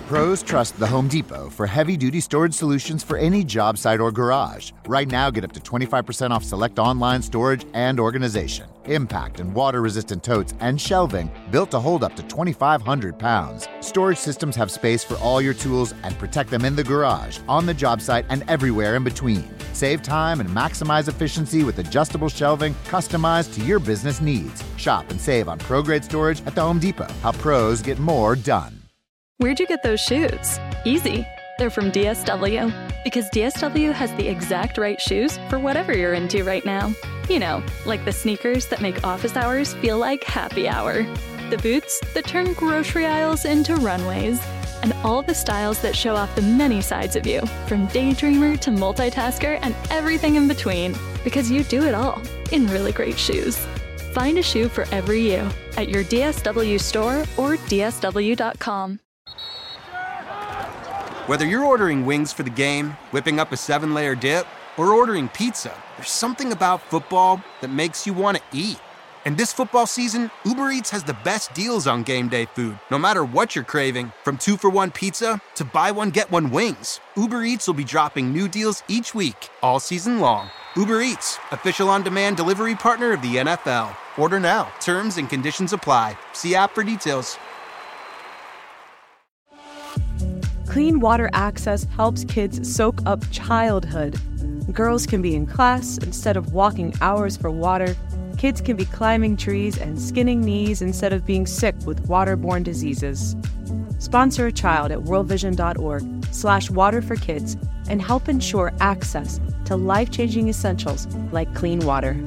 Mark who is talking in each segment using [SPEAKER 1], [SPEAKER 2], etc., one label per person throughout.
[SPEAKER 1] Pros trust the Home Depot for heavy-duty storage solutions for any job site or garage. Right now, get up to 25% off select online storage and organization. Impact and water-resistant totes and shelving built to hold up to 2,500 pounds. Storage systems have space for all your tools and protect them in the garage, on the job site, and everywhere in between. Save time and maximize efficiency with adjustable shelving customized to your business needs. Shop and save on pro-grade storage at the Home Depot. How pros get more done.
[SPEAKER 2] Where'd you get those shoes? Easy. They're from DSW. Because DSW has the exact right shoes for whatever you're into right now. You know, like the sneakers that make office hours feel like happy hour. The boots that turn grocery aisles into runways. And all the styles that show off the many sides of you, from daydreamer to multitasker and everything in between. Because you do it all in really great shoes. Find a shoe for every you at your DSW store or DSW.com.
[SPEAKER 3] Whether you're ordering wings for the game, whipping up a 7-layer dip, or ordering pizza, there's something about football that makes you want to eat. And this football season, Uber Eats has the best deals on game day food. No matter what you're craving, from 2-for-1 pizza to buy one, get one wings, Uber Eats will be dropping new deals each week, all season long. Uber Eats, official on-demand delivery partner of the NFL. Order now. Terms and conditions apply. See app for details.
[SPEAKER 4] Clean water access helps kids soak up childhood. Girls can be in class instead of walking hours for water. Kids can be climbing trees and skinning knees instead of being sick with waterborne diseases. Sponsor a child at worldvision.org/waterforkids and help ensure access to life-changing essentials like clean water.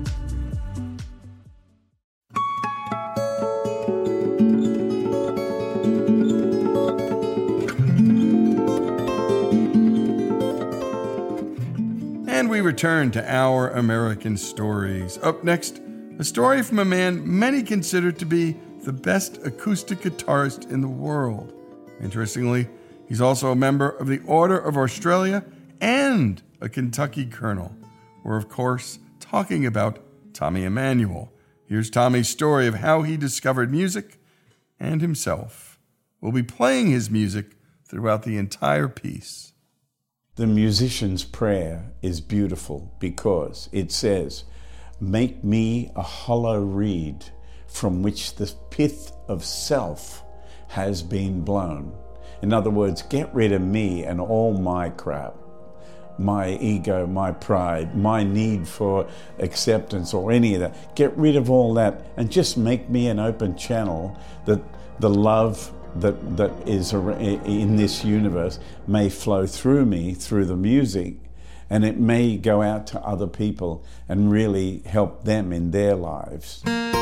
[SPEAKER 5] And we return to Our American Stories. Up next, a story from a man many consider to be the best acoustic guitarist in the world. Interestingly, he's also a member of the Order of Australia and a Kentucky Colonel. We're, of course, talking about Tommy Emmanuel. Here's Tommy's story of how he discovered music and himself. We'll be playing his music throughout the entire piece.
[SPEAKER 6] The musician's prayer is beautiful because it says, "Make me a hollow reed from which the pith of self has been blown." In other words, get rid of me and all my crap, my ego, my pride, my need for acceptance or any of that. Get rid of all that and just make me an open channel that the love that is in this universe may flow through me, through the music, and it may go out to other people and really help them in their lives.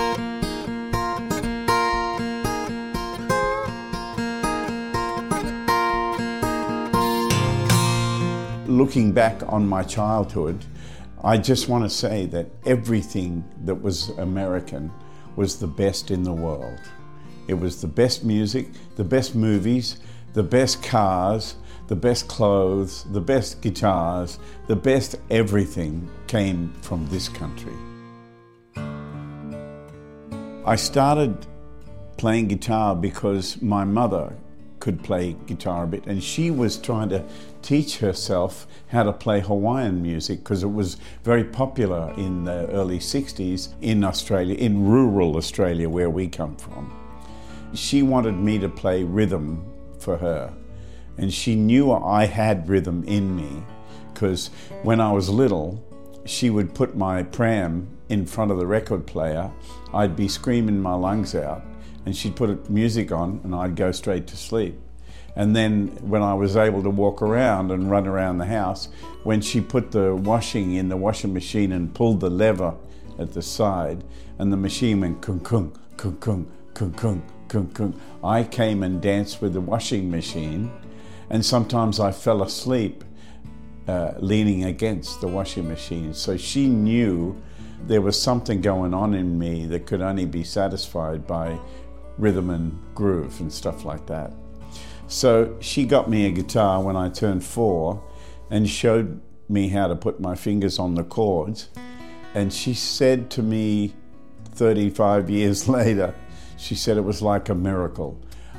[SPEAKER 6] Looking back on my childhood, I just want to say that everything that was American was the best in the world. It was the best music, the best movies, the best cars, the best clothes, the best guitars, the best everything came from this country. I started playing guitar because my mother could play guitar a bit, and she was trying to teach herself how to play Hawaiian music because it was very popular in the early 60s in Australia, in rural Australia where we come from. She wanted me to play rhythm for her, and she knew I had rhythm in me because when I was little, she would put my pram in front of the record player. I'd be screaming my lungs out, and she'd put music on, and I'd go straight to sleep. And then when I was able to walk around and run around the house, when she put the washing in the washing machine and pulled the lever at the side, and the machine went kung-kung, kung-kung, kung-kung, kung-kung, I came and danced with the washing machine, and sometimes I fell asleep leaning against the washing machine. So she knew there was something going on in me that could only be satisfied by rhythm and groove and stuff like that. So she got me a guitar when I turned 4 and showed me how to put my fingers on the chords. And she said to me 35 years later, she said it was like a miracle.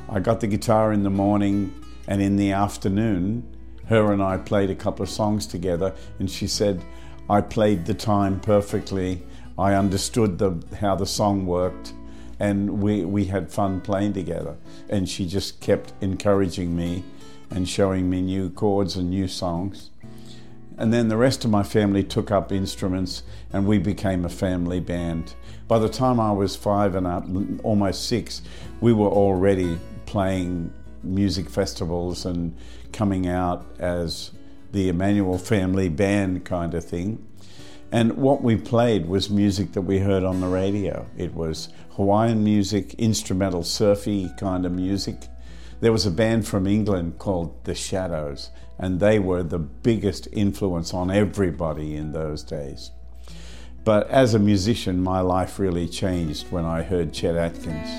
[SPEAKER 6] I got the guitar in the morning, and in the afternoon, her and I played a couple of songs together, and she said, I played the time perfectly. I understood how the song worked, and we had fun playing together. And she just kept encouraging me and showing me new chords and new songs. And then the rest of my family took up instruments, and we became a family band. By the time I was 5 and up, almost 6, we were already playing music festivals and coming out as the Emmanuel Family Band kind of thing. And what we played was music that we heard on the radio. It was Hawaiian music, instrumental, surfy kind of music. There was a band from England called The Shadows, and they were the biggest influence on everybody in those days. But as a musician, my life really changed when I heard Chet Atkins.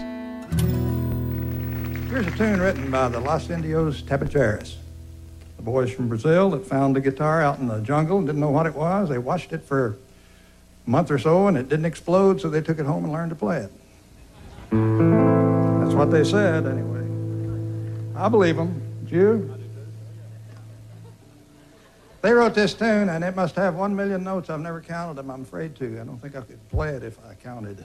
[SPEAKER 7] Here's a tune written by the Los Indios Tabacheras, the boys from Brazil that found the guitar out in the jungle and didn't know what it was. They watched it for a month or so and it didn't explode, so they took it home and learned to play it. That's what they said, anyway. I believe them. Do you? They wrote this tune, and it must have 1 million notes. I've never counted them. I'm afraid to. I don't think I could play it if I counted.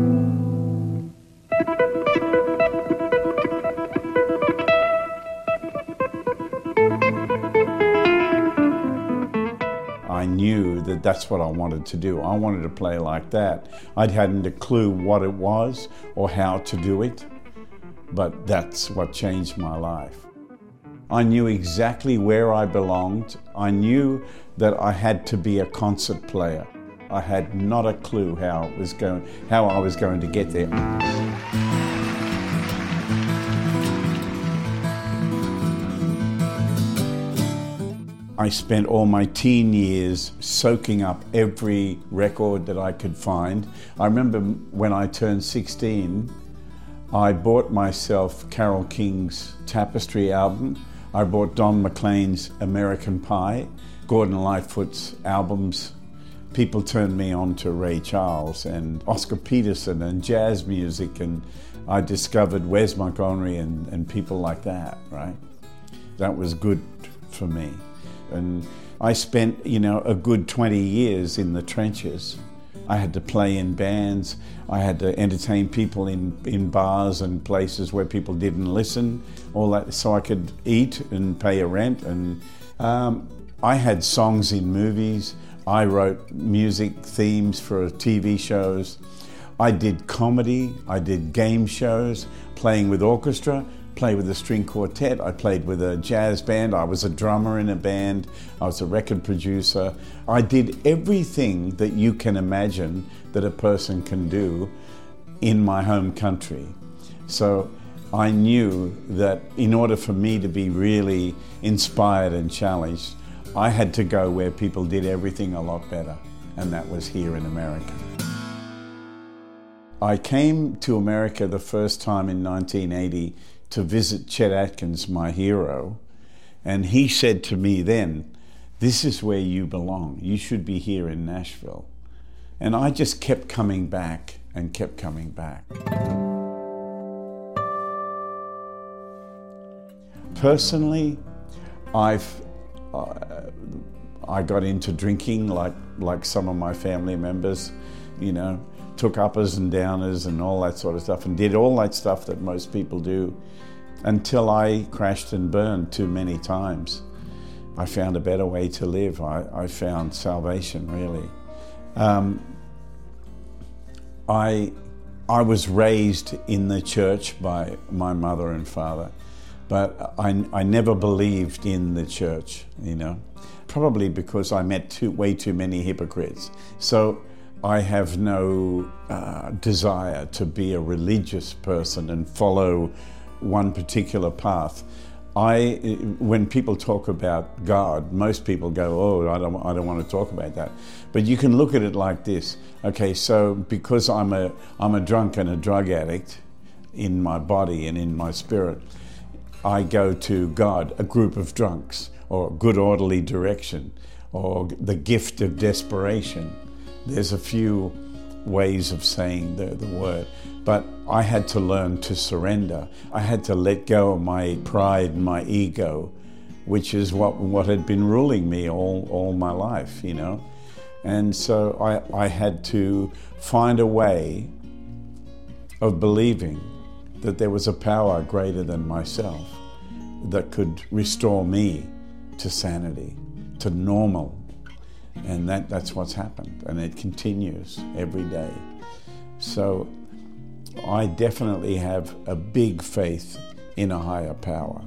[SPEAKER 6] I knew that that's what I wanted to do. I wanted to play like that. I hadn't a clue what it was or how to do it, but that's what changed my life. I knew exactly where I belonged. I knew that I had to be a concert player. I had not a clue how I was going to get there. I spent all my teen years soaking up every record that I could find. I remember when I turned 16, I bought myself Carole King's Tapestry album. I bought Don McLean's American Pie, Gordon Lightfoot's albums. People turned me on to Ray Charles and Oscar Peterson and jazz music, and I discovered Wes Montgomery and people like that, right? That was good for me. And I spent, a good 20 years in the trenches. I had to play in bands. I had to entertain people in bars and places where people didn't listen, all that, so I could eat and pay a rent. And I had songs in movies. I wrote music themes for TV shows. I did comedy. I did game shows, playing with orchestra, played with a string quartet. I played with a jazz band. I was a drummer in a band. I was a record producer. I did everything that you can imagine that a person can do in my home country. So I knew that in order for me to be really inspired and challenged, I had to go where people did everything a lot better, and that was here in America. I came to America the first time in 1980 to visit Chet Atkins, my hero, and he said to me then, "This is where you belong. You should be here in Nashville." And I just kept coming back and kept coming back. Personally, I got into drinking like some of my family members, took uppers and downers and all that sort of stuff, and did all that stuff that most people do, until I crashed and burned too many times. I found a better way to live. I found salvation, really. I was raised in the church by my mother and father, but I never believed in the church, probably because I met way too many hypocrites. So I have no desire to be a religious person and follow one particular path. When people talk about God, most people go, "Oh, I don't want to talk about that." But you can look at it like this. Okay, so because I'm a drunk and a drug addict in my body and in my spirit, I go to God, a group of drunks, or good orderly direction, or the gift of desperation. There's a few ways of saying the word. But I had to learn to surrender. I had to let go of my pride and my ego, which is what had been ruling me all my life, you know. And so I had to find a way of believing that there was a power greater than myself that could restore me to sanity, to normal. And that's what's happened, and it continues every day. So I definitely have a big faith in a higher power.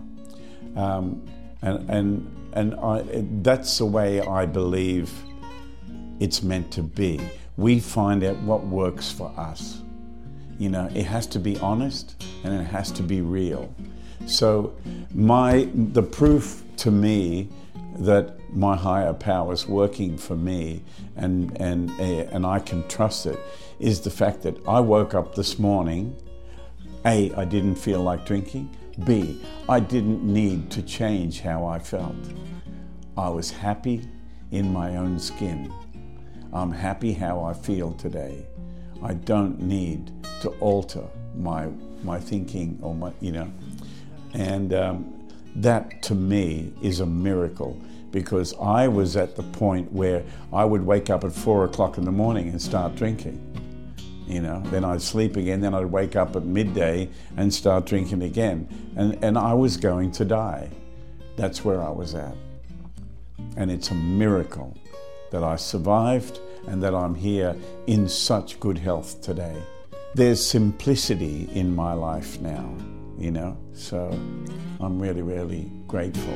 [SPEAKER 6] That's the way I believe it's meant to be. We find out what works for us. You know, it has to be honest and it has to be real. So the proof to me that my higher power is working for me and I can trust it is the fact that I woke up this morning, A, I didn't feel like drinking, B, I didn't need to change how I felt. I was happy in my own skin. I'm happy how I feel today. I don't need to alter my thinking or my, you know. And that to me is a miracle, because I was at the point where I would wake up at 4 o'clock in the morning and start drinking. You know, then I'd sleep again, then I'd wake up at midday and start drinking again. And I was going to die. That's where I was at. And it's a miracle that I survived and that I'm here in such good health today. There's simplicity in my life now, you know, so I'm really, really grateful.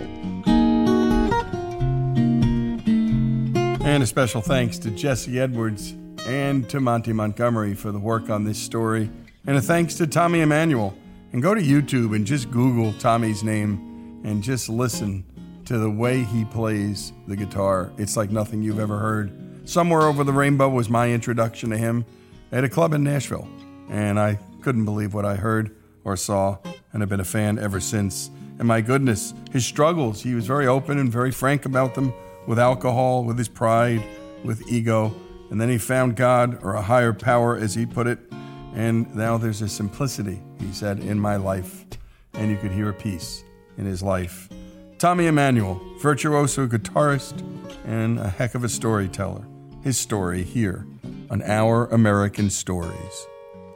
[SPEAKER 5] And a special thanks to Jesse Edwards and to Monty Montgomery for the work on this story. And a thanks to Tommy Emmanuel. And go to YouTube and just Google Tommy's name and just listen to the way he plays the guitar. It's like nothing you've ever heard. Somewhere Over the Rainbow was my introduction to him at a club in Nashville. And I couldn't believe what I heard or saw, and I've been a fan ever since. And my goodness, his struggles, he was very open and very frank about them, with alcohol, with his pride, with ego. And then he found God, or a higher power, as he put it. And now there's a simplicity, he said, in my life. And you could hear a peace in his life. Tommy Emmanuel, virtuoso guitarist and a heck of a storyteller. His story here on Our American Stories.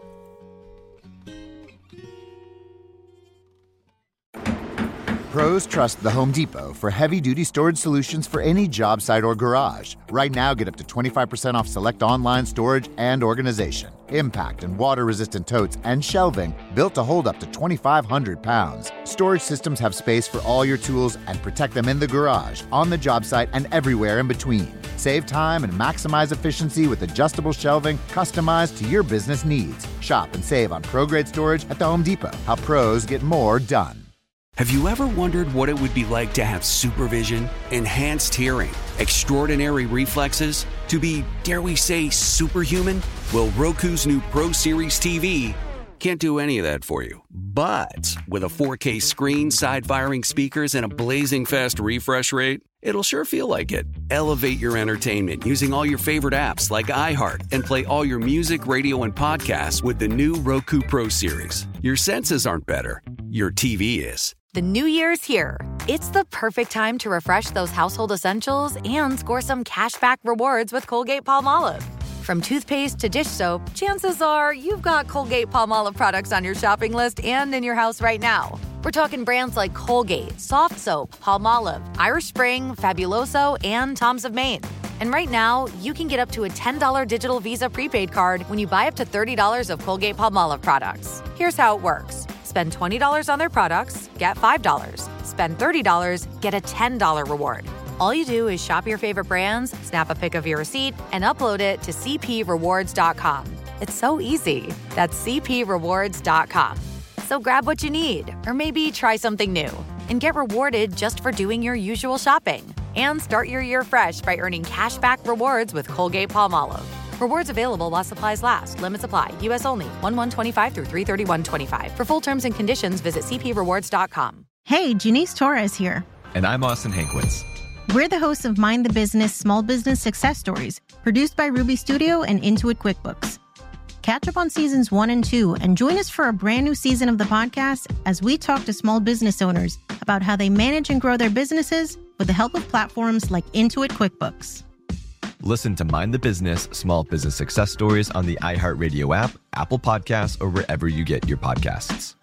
[SPEAKER 1] Pros trust the Home Depot for heavy-duty storage solutions for any job site or garage. Right now, get up to 25% off select online storage and organization. Impact and water-resistant totes and shelving built to hold up to 2,500 pounds. Storage systems have space for all your tools and protect them in the garage, on the job site, and everywhere in between. Save time and maximize efficiency with adjustable shelving customized to your business needs. Shop and save on pro-grade storage at the Home Depot. How pros get more done.
[SPEAKER 8] Have you ever wondered what it would be like to have supervision, enhanced hearing, extraordinary reflexes, to be, dare we say, superhuman? Well, Roku's new Pro Series TV can't do any of that for you. But with a 4K screen, side-firing speakers, and a blazing fast refresh rate, it'll sure feel like it. Elevate your entertainment using all your favorite apps like iHeart and play all your music, radio, and podcasts with the new Roku Pro Series. Your senses aren't better. Your TV is.
[SPEAKER 9] The new year's here. It's the perfect time to refresh those household essentials and score some cashback rewards with Colgate-Palmolive. From toothpaste to dish soap, chances are you've got Colgate-Palmolive products on your shopping list and in your house right now. We're talking brands like Colgate, Soft Soap, Palmolive, Irish Spring, Fabuloso, and Tom's of Maine. And right now, you can get up to a $10 digital Visa prepaid card when you buy up to $30 of Colgate-Palmolive products. Here's how it works. Spend $20 on their products, get $5. Spend $30, get a $10 reward. All you do is shop your favorite brands, snap a pic of your receipt, and upload it to cprewards.com. It's so easy. That's cprewards.com. So grab what you need, or maybe try something new, and get rewarded just for doing your usual shopping. And start your year fresh by earning cashback rewards with Colgate-Palmolive. Rewards available while supplies last. Limits apply. U.S. only. 1/1/25 through 3/31/25. For full terms and conditions, visit cprewards.com.
[SPEAKER 10] Hey, Janice Torres here.
[SPEAKER 11] And I'm Austin Hankwitz.
[SPEAKER 10] We're the hosts of Mind the Business Small Business Success Stories, produced by Ruby Studio and Intuit QuickBooks. Catch up on seasons 1 and 2 and join us for a brand new season of the podcast as we talk to small business owners about how they manage and grow their businesses with the help of platforms like Intuit QuickBooks.
[SPEAKER 11] Listen to Mind the Business Small Business Success Stories on the iHeartRadio app, Apple Podcasts, or wherever you get your podcasts.